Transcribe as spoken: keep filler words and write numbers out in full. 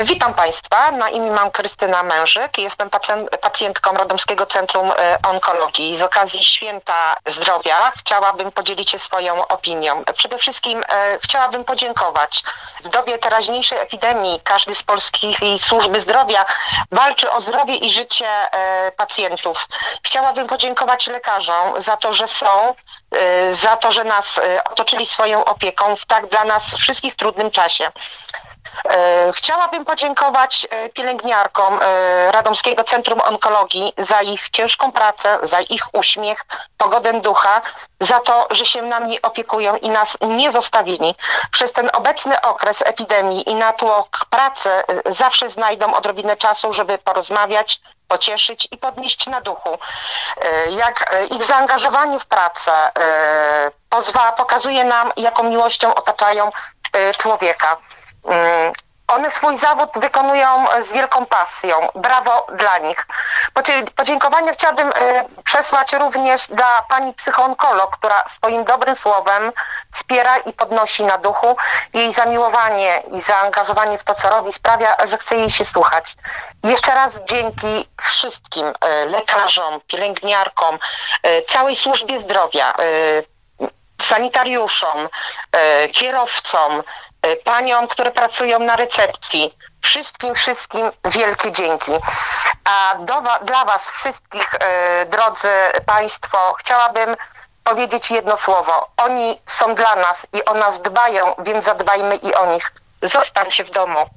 Witam Państwa, na imię mam Krystyna Mężyk, jestem pacjent, pacjentką Radomskiego Centrum Onkologii. Z okazji Święta Zdrowia chciałabym podzielić się swoją opinią. Przede wszystkim e, chciałabym podziękować. W dobie teraźniejszej epidemii każdy z polskich służby zdrowia walczy o zdrowie i życie e, pacjentów. Chciałabym podziękować lekarzom za to, że są, e, za to, że nas e, otoczyli swoją opieką w tak dla nas wszystkich trudnym czasie. Chciałabym podziękować pielęgniarkom Radomskiego Centrum Onkologii za ich ciężką pracę, za ich uśmiech, pogodę ducha, za to, że się nami opiekują i nas nie zostawili. Przez ten obecny okres epidemii i natłok pracy zawsze znajdą odrobinę czasu, żeby porozmawiać, pocieszyć i podnieść na duchu. Jak ich zaangażowanie w pracę pozwala, pokazuje nam, jaką miłością otaczają człowieka. One swój zawód wykonują z wielką pasją. Brawo dla nich. Podziękowania chciałabym przesłać również dla pani psychoonkolog, która swoim dobrym słowem wspiera i podnosi na duchu. Jej zamiłowanie i zaangażowanie w to, co robi, sprawia, że chce jej się słuchać. Jeszcze raz dzięki wszystkim lekarzom, pielęgniarkom, całej służbie zdrowia, sanitariuszom, kierowcom, paniom, które pracują na recepcji. Wszystkim, wszystkim wielkie dzięki. A do, dla was wszystkich, drodzy Państwo, chciałabym powiedzieć jedno słowo. Oni są dla nas i o nas dbają, więc zadbajmy i o nich. Zostań się w domu.